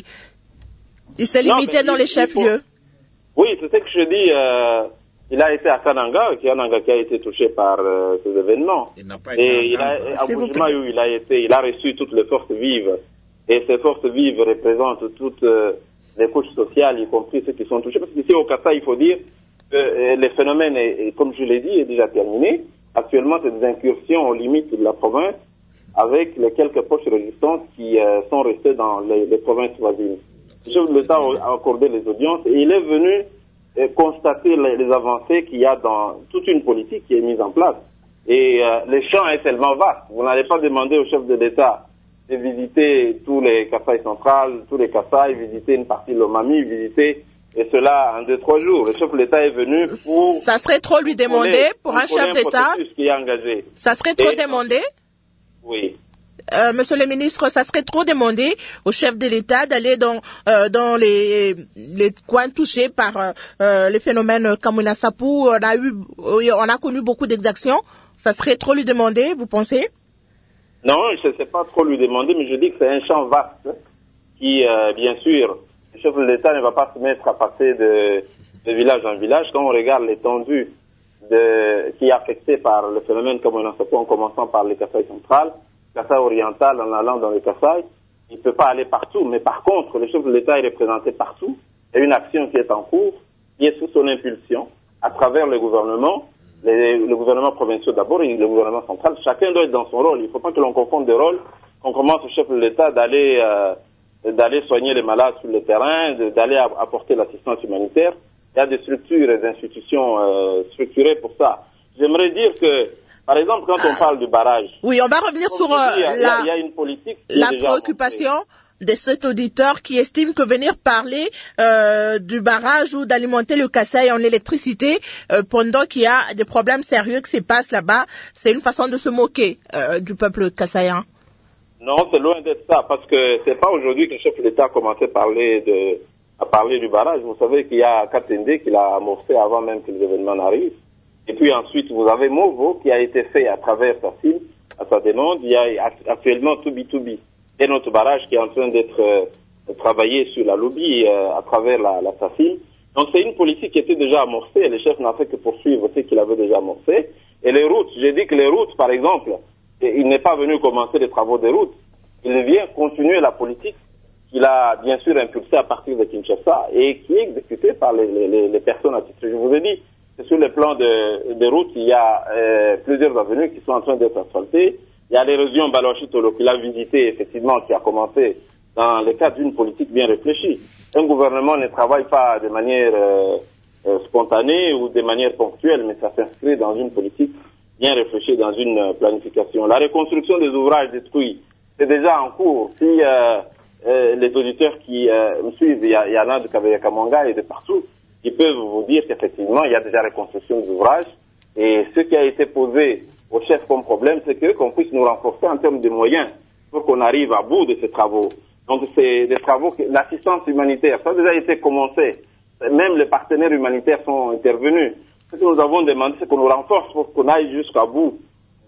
S1: Il s'est limité dans
S2: il,
S1: les chefs-lieux.
S2: Oui, c'est ce que je dis. Euh, il a été à Kananga, Kananga qui a été touché par euh, ces événements.
S5: Il n'a pas
S2: et
S5: été
S2: il a, à Bujumaï où il a été, il a reçu toutes les forces vives. Et ces forces vives représentent toutes euh, les couches sociales, y compris ceux qui sont touchés. Parce qu'ici au Kasaï, il faut dire que euh, le phénomène, est, est, comme je l'ai dit, est déjà terminé. Actuellement, c'est des incursions aux limites de la province avec les quelques poches résistantes qui euh, sont restées dans les, les provinces voisines. Le chef de l'État a accordé les audiences et il est venu euh, constater les, les avancées qu'il y a dans toute une politique qui est mise en place. Et euh, le champ est tellement vaste. Vous n'allez pas demander au chef de l'État de visiter tous les Kasaï centrales, tous les Kasaï, visiter une partie de l'Omami, visiter, et cela en deux, trois jours. Le chef de l'État est venu pour...
S1: Ça serait trop lui demander, pour un chef d'État...
S2: qui est engagé.
S1: Ça serait trop
S2: et,
S1: demandé?
S2: Oui.
S1: Euh, monsieur le ministre, ça serait trop demandé au chef de l'État d'aller dans euh, dans les les coins touchés par euh, euh, les phénomènes Kamuna Sapu. On a eu, on a connu beaucoup d'exactions. Ça serait trop lui demander, vous pensez?
S2: Non, je ne sais pas trop lui demander, mais je dis que c'est un champ vaste qui, euh, bien sûr, le chef de l'État ne va pas se mettre à passer de, de village en village. Quand on regarde l'étendue de qui est affectée par le phénomène Kamuna Sapu, en commençant par les Kasaï centrales, Kasaï oriental, en allant dans les Kasaï, il ne peut pas aller partout. Mais par contre, le chef de l'État est représenté partout. Il y a une action qui est en cours, qui est sous son impulsion, à travers le gouvernement, les, le gouvernement provincial d'abord et le gouvernement central. Chacun doit être dans son rôle. Il ne faut pas que l'on confonde des rôles, qu'on commence au chef de l'État d'aller euh, d'aller soigner les malades sur le terrain, d'aller apporter l'assistance humanitaire. Il y a des structures et des institutions euh, structurées pour ça. J'aimerais dire que par exemple, quand on parle du barrage...
S1: Oui, on va revenir sur euh,
S2: dis, la,
S1: il y a,
S2: il y a une politique
S1: la préoccupation de cet auditeur qui estime que venir parler euh, du barrage ou d'alimenter le Kasaï en électricité euh, pendant qu'il y a des problèmes sérieux qui se passent là-bas, c'est une façon de se moquer euh, du peuple kassaïen.
S2: Non, c'est loin d'être ça, parce que c'est pas aujourd'hui que le chef de l'État a commencé à parler, de, à parler du barrage. Vous savez qu'il y a Katende qui l'a amorcé avant même que les événements n'arrivent. Et puis ensuite, vous avez Movo qui a été fait à travers sa cible, à sa demande. Il y a actuellement Toubi Toubi et notre barrage qui est en train d'être euh, travaillé sur la lobby euh, à travers la, la SACIM. Donc c'est une politique qui était déjà amorcée et le chef n'a fait que poursuivre ce qu'il avait déjà amorcé. Et les routes, j'ai dit que les routes, par exemple, il n'est pas venu commencer les travaux des routes. Il vient continuer la politique qu'il a bien sûr impulsée à partir de Kinshasa et qui est exécutée par les, les, les personnes à titre. Je vous ai dit, sur le plan de, de route, il y a euh, plusieurs avenues qui sont en train d'être asphaltées. Il y a l'érosion Balochi-Tolo qu'il a visité, effectivement, qui a commencé dans le cadre d'une politique bien réfléchie. Un gouvernement ne travaille pas de manière euh, euh, spontanée ou de manière ponctuelle, mais ça s'inscrit dans une politique bien réfléchie, dans une euh, planification. La reconstruction des ouvrages détruits, c'est déjà en cours. Si euh, euh, les auditeurs qui euh, me suivent, il y, y en a de Kabeya-Kamanga et de partout, qui peuvent vous dire qu'effectivement, il y a déjà reconstruction des ouvrages. Et ce qui a été posé au chef comme problème, c'est que qu'on puisse nous renforcer en termes de moyens pour qu'on arrive à bout de ces travaux. Donc, c'est des travaux, que, l'assistance humanitaire, ça a déjà été commencé. Même les partenaires humanitaires sont intervenus. Ce que nous avons demandé, c'est qu'on nous renforce pour qu'on aille jusqu'à bout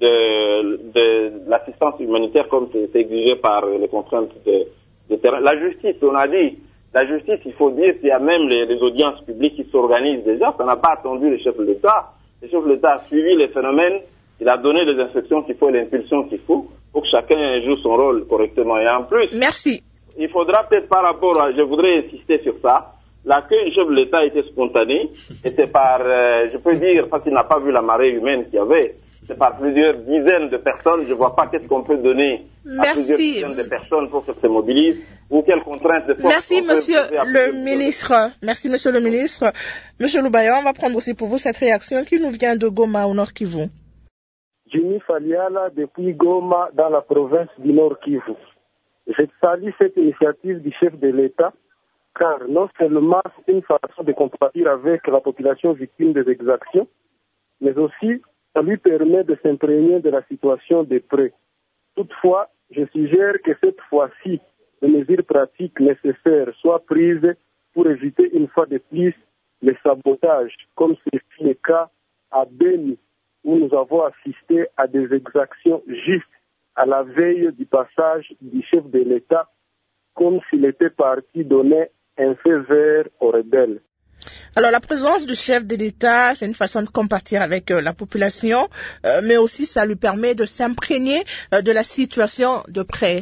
S2: de, de l'assistance humanitaire comme c'est exigé par les contraintes de, de terrain. La justice, on a dit, la justice, il faut dire qu'il y a même les, les audiences publiques qui s'organisent déjà. Ça n'a pas attendu le chef de l'État. Le chef de l'État a suivi les phénomènes. Il a donné les instructions qu'il faut et l'impulsion qu'il faut pour que chacun joue son rôle correctement. Et en plus,
S1: merci.
S2: Il faudra peut-être par rapport à, je voudrais insister sur ça, l'accueil du chef de l'État était spontané, et c'est par, euh, je peux dire, parce qu'il n'a pas vu la marée humaine qu'il y avait, c'est par plusieurs dizaines de personnes. Je ne vois pas qu'est-ce qu'on peut donner
S1: Merci.
S2: à plusieurs dizaines de personnes pour que ça se mobilise, ou quelles contraintes de force.
S1: Merci, monsieur le ministre. Merci, monsieur le ministre. Monsieur Loubaya, on va prendre aussi pour vous cette réaction qui nous vient de Goma, au Nord Kivu.
S6: Jimmy Faliala, depuis Goma, dans la province du Nord Kivu. Je salue cette initiative du chef de l'État, car non seulement c'est une façon de compatir avec la population victime des exactions, mais aussi ça lui permet de s'imprégner de la situation de près. Toutefois, je suggère que cette fois-ci, les mesures pratiques nécessaires soient prises pour éviter une fois de plus les sabotages, comme c'est le cas à Beni, où nous avons assisté à des exactions justes à la veille du passage du chef de l'État, comme s'il était parti donner un feu vert aux rebelles.
S1: Alors la présence du chef de l'État, c'est une façon de compatir avec euh, la population, euh, mais aussi ça lui permet de s'imprégner euh, de la situation de près.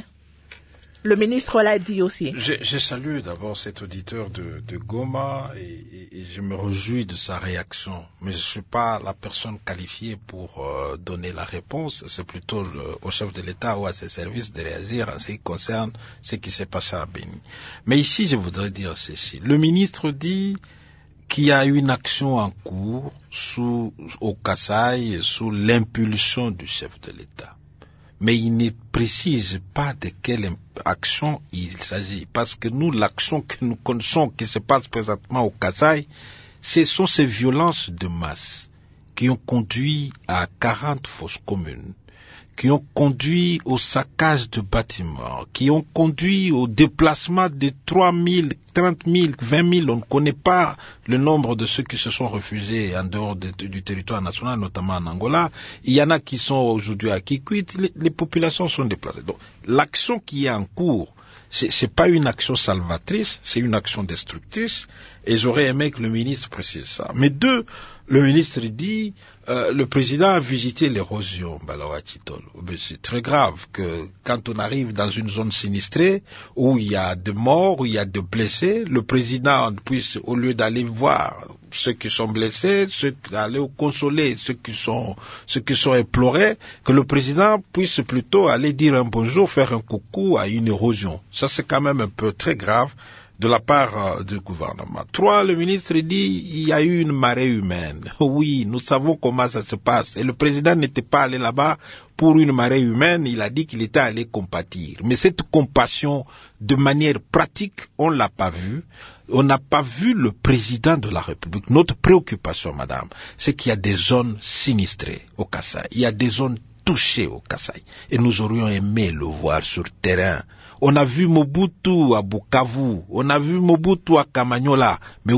S1: Le ministre l'a dit aussi.
S5: Je, je salue d'abord cet auditeur de, de Goma et, et, et je me réjouis de sa réaction. Mais je ne suis pas la personne qualifiée pour euh, donner la réponse. C'est plutôt le, au chef de l'État ou à ses services de réagir en ce qui concerne ce qui s'est passé à Beni. Mais ici, je voudrais dire ceci. Le ministre dit qu'il y a une action en cours sous, au Kasaï sous l'impulsion du chef de l'État. Mais il ne précise pas de quelle action il s'agit. Parce que nous, l'action que nous connaissons qui se passe présentement au Kasaï, ce sont ces violences de masse qui ont conduit à quarante fosses communes, qui ont conduit au saccage de bâtiments, qui ont conduit au déplacement de trois mille, trente mille, vingt mille. On ne connaît pas le nombre de ceux qui se sont réfugiés en dehors de, du territoire national, notamment en Angola. Il y en a qui sont aujourd'hui à Kikwit. Les, les populations sont déplacées. Donc, l'action qui est en cours, c'est, c'est pas une action salvatrice, c'est une action destructrice. Et j'aurais aimé que le ministre précise ça. Mais deux, le ministre dit, euh, le président a visité l'érosion Balawachitol. C'est très grave que quand on arrive dans une zone sinistrée où il y a des morts, où il y a des blessés, le président puisse, au lieu d'aller voir ceux qui sont blessés, ceux d'aller consoler ceux qui sont, ceux qui sont éplorés, que le président puisse plutôt aller dire un bonjour, faire un coucou à une érosion. Ça, c'est quand même un peu très grave de la part euh, du gouvernement. Trois, le ministre dit il y a eu une marée humaine. Oui, nous savons comment ça se passe. Et le président n'était pas allé là-bas pour une marée humaine, il a dit qu'il était allé compatir. Mais cette compassion, de manière pratique, on l'a pas vue. On n'a pas vu le président de la République. Notre préoccupation, madame, c'est qu'il y a des zones sinistrées au Kasaï. Il y a des zones touchées au Kasaï. Et nous aurions aimé le voir sur terrain. On a vu Mobutu à Bukavu, on a vu Mobutu à Kamanyola, mais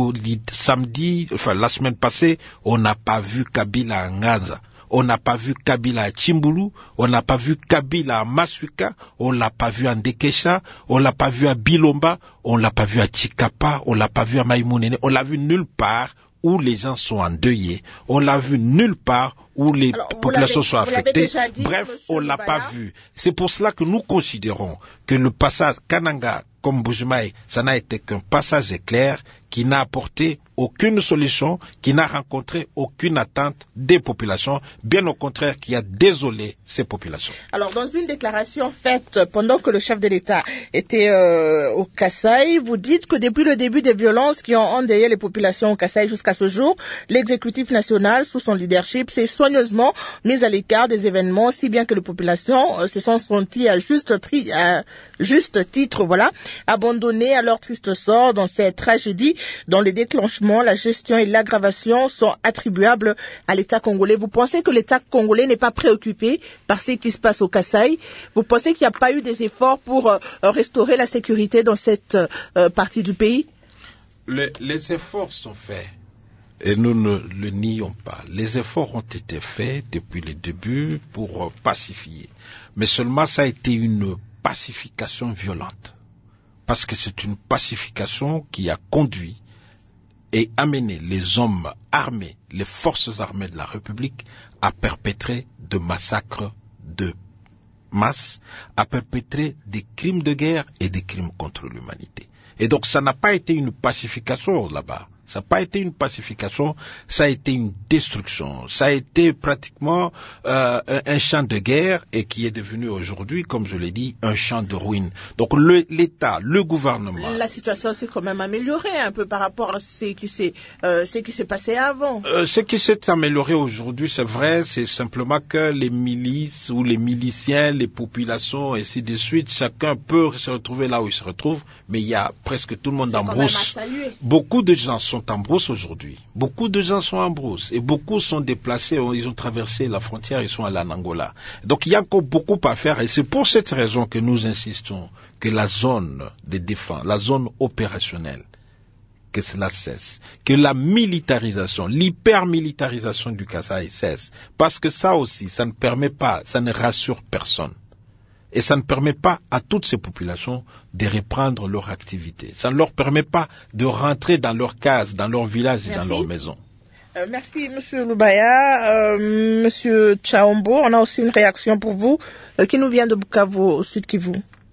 S5: samedi, enfin la semaine passée, on n'a pas vu Kabila à Ngaza, on n'a pas vu Kabila à Chimbulu, on n'a pas vu Kabila à Masuka, on l'a pas vu à Ndekesha, on l'a pas vu à Bilomba, on l'a pas vu à Chikapa, on l'a pas vu à Maïmounene, on l'a vu nulle part où les gens sont endeuillés, on l'a vu nulle part où les Alors, populations sont affectées. Dit, Bref, on l'a pas vu. C'est pour cela que nous considérons que le passage Kananga comme Bujumaï, ça n'a été qu'un passage éclair qui n'a apporté aucune solution, qui n'a rencontré aucune attente des populations, bien au contraire, qui a désolé ces populations.
S1: Alors, dans une déclaration faite pendant que le chef de l'État était euh, au Kasaï, vous dites que depuis le début des violences qui ont endeuillé les populations au Kasaï jusqu'à ce jour, l'exécutif national, sous son leadership, s'est soigneusement mis à l'écart des événements, si bien que les populations euh, se sont senties à juste, tri- à juste titre, voilà, abandonnées à leur triste sort dans cette tragédie dont le déclenchement, la gestion et l'aggravation sont attribuables à l'État congolais. Vous pensez que l'État congolais n'est pas préoccupé par ce qui se passe au Kasaï? Vous pensez qu'il n'y a pas eu des efforts pour euh, restaurer la sécurité dans cette euh, partie du pays?
S5: Le, les efforts sont faits et nous ne le nions pas. Les efforts ont été faits depuis le début pour euh, pacifier. Mais seulement ça a été une pacification violente. Parce que c'est une pacification qui a conduit et amené les hommes armés, les forces armées de la République à perpétrer de massacres de masse, à perpétrer des crimes de guerre et des crimes contre l'humanité. Et donc ça n'a pas été une pacification là-bas. Ça n'a pas été une pacification, ça a été une destruction. Ça a été pratiquement euh, un, un champ de guerre et qui est devenu aujourd'hui, comme je l'ai dit, un champ de ruines. Donc le, l'État, le gouvernement...
S1: La situation s'est quand même améliorée un peu par rapport à ce qui s'est, euh, ce qui s'est passé avant.
S5: Euh, ce qui s'est amélioré aujourd'hui, c'est vrai, c'est simplement que les milices ou les miliciens, les populations, et ainsi de suite, chacun peut se retrouver là où il se retrouve, mais il y a presque tout le monde
S1: c'est
S5: en brousse. Beaucoup de gens sont en brousse aujourd'hui. Beaucoup de gens sont en brousse et beaucoup sont déplacés, ils ont traversé la frontière, ils sont allés en Angola. Donc il y a encore beaucoup à faire et c'est pour cette raison que nous insistons que la zone de défense, la zone opérationnelle, que cela cesse, que la militarisation, l'hypermilitarisation du Kasaï cesse, parce que ça aussi, ça ne permet pas, ça ne rassure personne. Et ça ne permet pas à toutes ces populations de reprendre leur activité. Ça ne leur permet pas de rentrer dans leurs cases, dans leurs villages et
S1: merci.
S5: Dans leurs maisons.
S1: Euh, merci, Monsieur Lubaya. Euh, Monsieur Chaombo, on a aussi une réaction pour vous euh, qui nous vient de Bukavu, au Sud Kivu.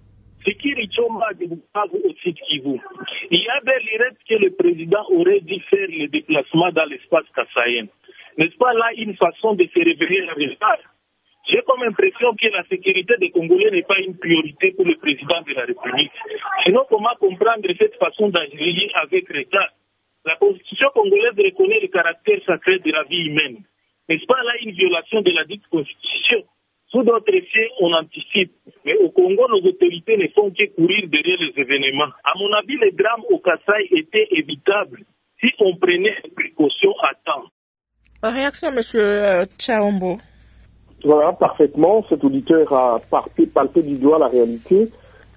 S8: Sekiri Chomba de Bukavu, au Sud Kivu. Il y avait l'irette que le président aurait dû faire le déplacement dans l'espace kassaïen. N'est-ce pas là une façon de se révéler la retard? J'ai comme impression que la sécurité des Congolais n'est pas une priorité pour le président de la République. Sinon, comment comprendre cette façon d'agir avec retard? La Constitution congolaise reconnaît le caractère sacré de la vie humaine. N'est-ce pas là une violation de la dite Constitution? Sous d'autres faits, on anticipe. Mais au Congo, nos autorités ne font que courir derrière les événements. À mon avis, les drames au Kasaï étaient évitables si on prenait des précautions à temps.
S1: Réaction, Monsieur Chaombo.
S6: Voilà, parfaitement. Cet auditeur a palpé, palpé du doigt la réalité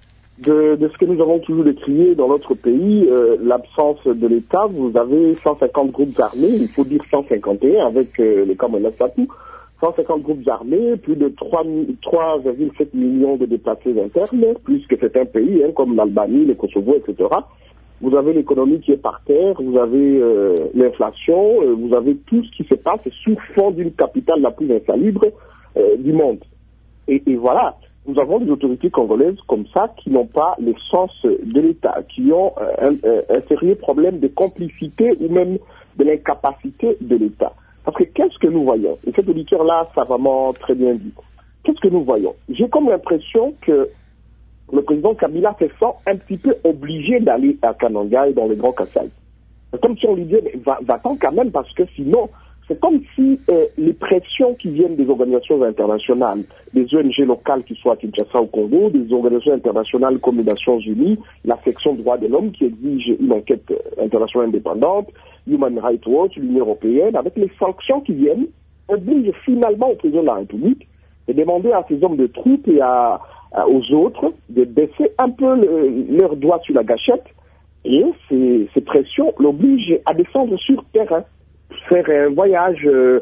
S6: de, de ce que nous avons toujours décrié dans notre pays, euh, l'absence de l'État. Vous avez cent cinquante groupes armés, il faut dire cent cinquante et un avec euh, les Kamala Satou, cent cinquante groupes armés, plus de trois virgule sept millions de déplacés internes, plus que certains pays hein, comme l'Albanie, le Kosovo, et cetera. Vous avez l'économie qui est par terre, vous avez euh, l'inflation, euh, vous avez tout ce qui se passe sous fond d'une capitale la plus insalubre euh, du monde. Et, et voilà, nous avons des autorités congolaises comme ça qui n'ont pas le sens de l'État, qui ont euh, un, un sérieux problème de complicité ou même de l'incapacité de l'État. Parce que qu'est-ce que nous voyons? Et cet auditeur-là, ça a vraiment très bien dit. Qu'est-ce que nous voyons? J'ai comme l'impression que le président Kabila se sent un petit peu obligé d'aller à Kananga et dans le Grand Kasaï. C'est comme si on lui disait, va, va-t'en quand même, parce que sinon, c'est comme si euh, les pressions qui viennent des organisations internationales, des O N G locales qui soient à Kinshasa au Congo, des organisations internationales comme les Nations Unies, la section droits de l'homme qui exige une enquête internationale indépendante, Human Rights Watch, l'Union européenne, avec les sanctions qui viennent, obligent finalement au président de la République de demander à ses hommes de troupes et à aux autres de baisser un peu le, leurs doigts sur la gâchette, et ces, ces pressions l'obligent à descendre sur terrain, faire un voyage, euh,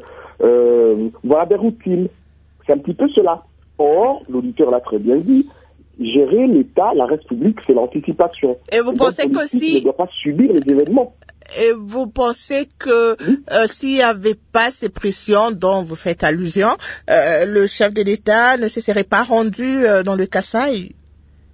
S6: euh, voilà des routines. C'est un petit peu cela. Or, l'auditeur l'a très bien dit, gérer l'État, la République, c'est l'anticipation.
S1: Et vous et pensez que si...
S6: ne doit pas subir les événements.
S1: Et vous pensez que oui. euh, s'il n'y avait pas ces pressions dont vous faites allusion, euh, le chef de l'État ne se serait pas rendu euh, dans le Kasaï?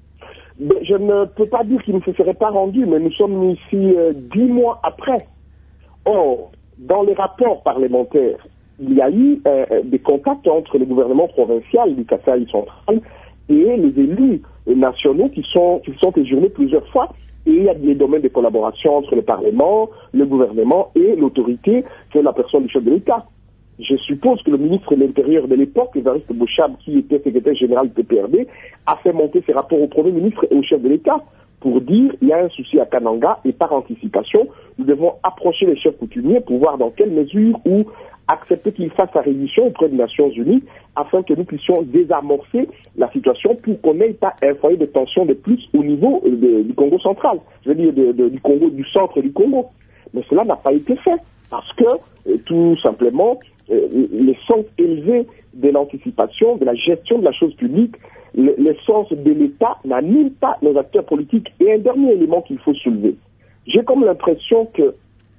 S6: Je ne peux pas dire qu'il ne se serait pas rendu, mais nous sommes ici euh, dix mois après. Or, dans les rapports parlementaires, il y a eu euh, des contacts entre le gouvernement provincial du Kasaï central et les élus nationaux qui sont, qui sont séjournés plusieurs fois. Et il y a des domaines de collaboration entre le Parlement, le gouvernement et l'autorité, qui est la personne du chef de l'État. Je suppose que le ministre de l'Intérieur de l'époque, Évariste Bochab, qui était secrétaire général du P P R D, a fait monter ses rapports au Premier ministre et au chef de l'État pour dire il y a un souci à Kananga et par anticipation, nous devons approcher les chefs coutumiers pour voir dans quelle mesure ou accepter qu'ils fassent sa révision auprès des Nations Unies afin que nous puissions désamorcer la situation pour qu'on n'ait pas un foyer de tension de plus au niveau de, du Congo central, je veux dire de, de, du Congo, du centre du Congo. Mais cela n'a pas été fait parce que euh, tout simplement euh, les sens élevés de l'anticipation, de la gestion de la chose publique, le, le sens de l'État n'anime pas nos acteurs politiques. Et un dernier élément qu'il faut soulever, j'ai comme l'impression que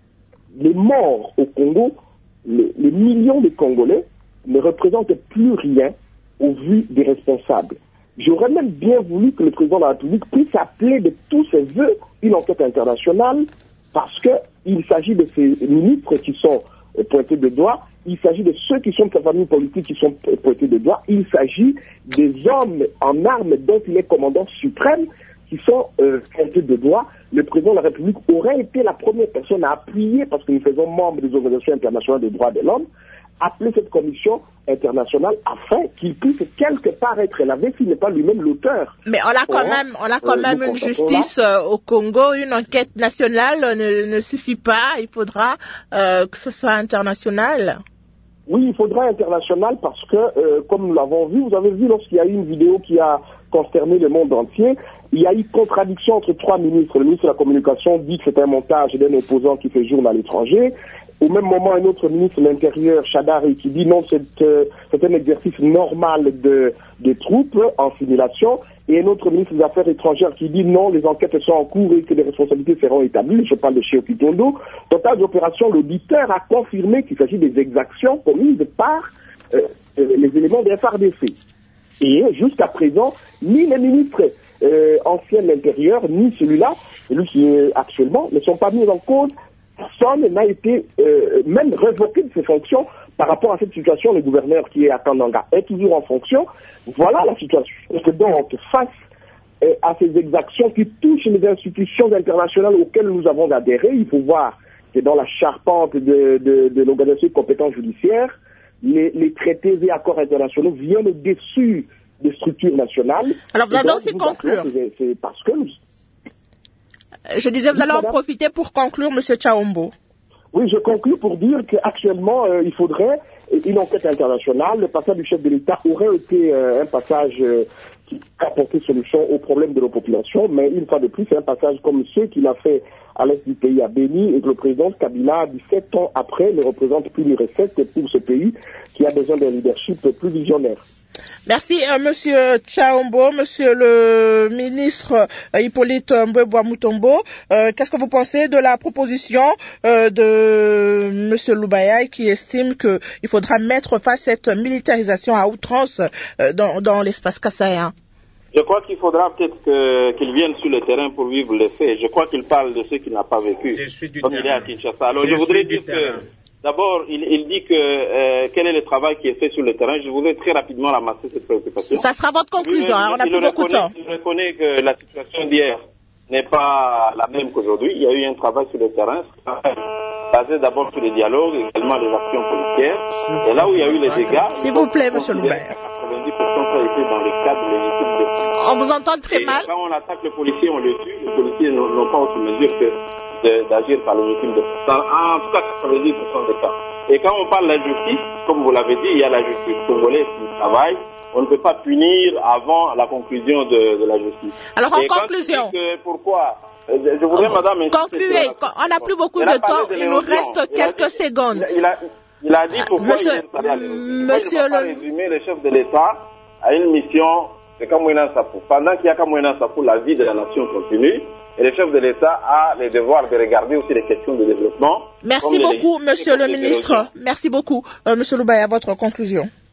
S6: les morts au Congo, les, les millions de Congolais ne représentent plus rien au vu des responsables. J'aurais même bien voulu que le président de la République puisse appeler de tous ses voeux une enquête internationale parce qu'il s'agit de ces ministres qui sont pointés de doigt, il s'agit de ceux qui sont de sa famille politique qui sont pointés de doigt, il s'agit des hommes en armes dont il est commandant suprême qui sont euh, pointés de doigt. Le président de la République aurait été la première personne à appuyer, parce que nous faisons membre des organisations internationales des droits de l'homme, appeler cette commission internationale afin qu'il puisse quelque part être lavé s'il n'est pas lui-même l'auteur.
S1: Mais on a quand même, on a quand euh, même une justice euh, au Congo, une enquête nationale ne, ne suffit pas, il faudra euh, que ce soit international.
S6: Oui, il faudra international parce que, euh, comme nous l'avons vu, vous avez vu lorsqu'il y a eu une vidéo qui a consterné le monde entier, il y a eu contradiction entre trois ministres. Le ministre de la Communication dit que c'est un montage d'un opposant qui séjourne à l'étranger. Au même moment, un autre ministre de l'Intérieur, Chadari, qui dit non, c'est, euh, c'est un exercice normal de, de troupes en simulation. Et un autre ministre des Affaires étrangères qui dit non, les enquêtes sont en cours et que les responsabilités seront établies. Je parle de Cheikh Kitondo. Total d'opération, l'auditeur a confirmé qu'il s'agit des exactions commises par euh, euh, les éléments des F R D C. Et jusqu'à présent, ni les ministres euh, anciens de l'Intérieur, ni celui-là, celui qui est actuellement, ne sont pas mis en cause. Personne n'a été euh, même révoqué de ses fonctions par rapport à cette situation. Le gouverneur qui est à Kananga est toujours en fonction. Voilà la situation. Et donc, face euh, à ces exactions qui touchent les institutions internationales auxquelles nous avons adhéré, il faut voir que dans la charpente de, de, de l'organisation de compétences judiciaires, les, les traités et accords internationaux viennent au-dessus des structures nationales.
S1: Alors vous allez aussi conclure.
S6: C'est, c'est parce que nous...
S1: Je disais, vous allez en profiter pour conclure, M. Tchaombo.
S6: Oui, je conclue pour dire qu'actuellement, euh, il faudrait une enquête internationale. Le passage du chef de l'État aurait été euh, un passage euh, qui a apporté solution aux problèmes de nos populations, mais une fois de plus, c'est un passage comme ceux qu'il a fait à l'est du pays, à Béni, et que le président Kabila, dix-sept ans après, ne représente plus une recette pour ce pays qui a besoin d'un leadership plus visionnaire.
S1: Merci, euh, Monsieur Tchaombo, Monsieur le ministre euh, Hippolyte Mbwebwa Mutombo. Euh, qu'est-ce que vous pensez de la proposition euh, de Monsieur Loubaya qui estime qu'il faudra mettre face à cette militarisation à outrance euh, dans, dans l'espace kassaïen?
S2: Je crois qu'il faudra peut-être que, qu'il vienne sur le terrain pour vivre les faits. Je crois qu'il parle de ceux qu'il n'a pas vécu.
S9: Je suis du
S2: comme
S9: terrain.
S2: Il est à Kinshasa. Alors je,
S9: je
S2: voudrais dire
S9: terrain.
S2: que d'abord, il, il dit que euh, quel est le travail qui est fait sur le terrain. Je voudrais très rapidement ramasser cette préoccupation.
S1: Ça sera votre conclusion,
S2: il,
S1: hein, on n'a plus
S2: reconnaît,
S1: beaucoup de temps.
S2: Il reconnaît que la situation d'hier n'est pas la même qu'aujourd'hui. Il y a eu un travail sur le terrain, basé d'abord sur les dialogues, également les actions policières. Et là où il y a eu les dégâts...
S1: S'il vous plaît, M. Loubert.
S2: quatre-vingt-dix pour cent ça a été dans le cadre légitime de...
S1: On vous entend très
S2: et
S1: mal.
S2: Quand on attaque le policier, on le tue. Les policiers n'ont, n'ont pas autre mesure que de, d'agir par légitime de... Dans, en tout cas, quatre-vingt-dix pour cent des cas. Et quand on parle de la justice, comme vous l'avez dit, il y a la justice congolaise qui travaille. On ne peut pas punir avant la conclusion de, de la justice.
S1: Alors, en
S2: et
S1: conclusion.
S2: Que, pourquoi je, je voudrais, oh, madame...
S1: Concluez. On n'a plus beaucoup de temps. Il nous reste quelques
S2: dit,
S1: secondes.
S2: Il a, il a dit pourquoi
S1: monsieur,
S2: il est installé à l'élection.
S1: Monsieur
S2: je ne peux pas
S1: le...
S2: résumer le chef de l'État à une mission de Kamouina Sapou. Pendant qu'il y a Kamouina Sapou, la vie de la nation continue. Et le chef de l'État a le devoir de regarder aussi les questions de développement.
S1: Merci beaucoup, monsieur le ministre. Merci beaucoup, euh, monsieur Loubaya, votre conclusion.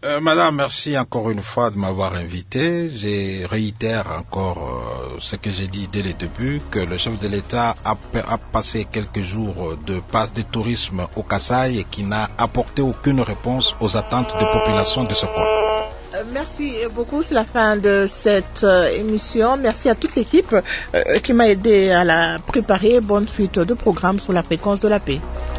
S5: Euh, madame, merci encore une fois de m'avoir invité. Je réitère encore euh, ce que j'ai dit dès le début, que le chef de l'État a, a passé quelques jours de passe de tourisme au Kasaï et qui n'a apporté aucune réponse aux attentes des populations de ce coin.
S1: Euh, merci beaucoup, c'est la fin de cette euh, émission. Merci à toute l'équipe euh, qui m'a aidé à la préparer. Bonne suite de programme sur la fréquence de la paix.